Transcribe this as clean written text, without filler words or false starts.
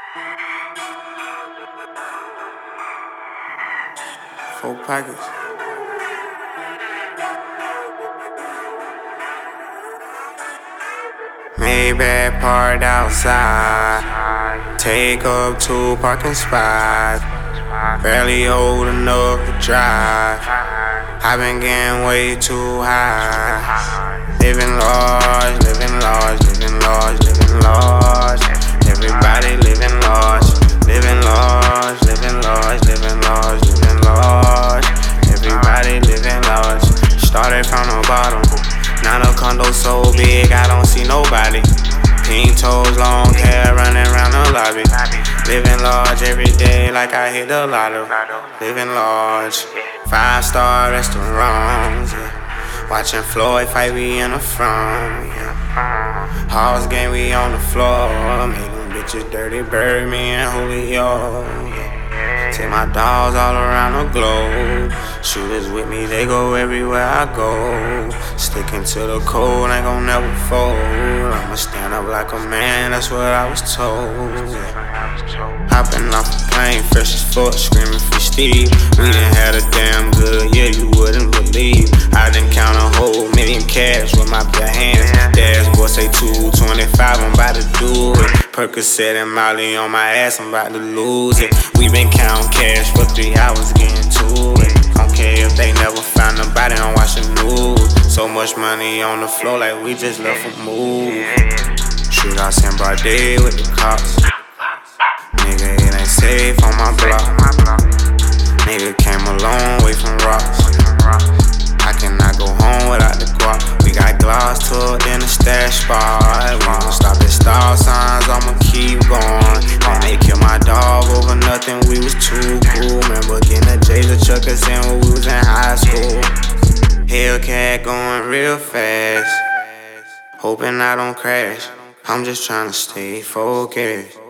4 pockets. Maybach parked outside. Take up 2 parking spots. Barely old enough to drive. I been getting way too high. Living large, living large, living large, living large. Everybody living large. Living large, living large, living large, living large. Everybody living large. Started from the bottom. Now the condo so big, I don't see nobody. Pink toes, long hair, running around the lobby. Living large every day like I hit the lotto. Living large, 5-star restaurants. Yeah. Watching Floyd fight, we in the front. Yeah. House game, we on the floor. Make them bitches dirty, bird me and Julio. Yeah. Take my dogs all around the globe. Shooters with me, they go everywhere I go. Sticking to the code, ain't gon' never fold. I'ma stand up like a man, that's what I was told. Hopping off the plane, fresh as fuck, screaming for Steve. We done had a damn good year, you wouldn't believe. I done count a whole million cash with my bare hands. Dashboard say 225, I'm about to do it. Percocet and Molly on my ass, I'm about to lose it. We been counting cash for 3 hours getting to it. Don't care if they never found nobody, I'm watching news. So much money on the floor like we just left a move. Shootouts in broad day with the cops. Nigga, it ain't safe on my block. Nigga came a long way from rocks. I cannot go home without the guap. We got gloss tucked in the stash spot. Won't stop at stop signs, I'ma keep going. And they kill my dog over nothing, we was too cool. Remember getting a Jada chuck us in when we was in high school. Hellcat going real fast. Hoping I don't crash. I'm just tryna stay focused.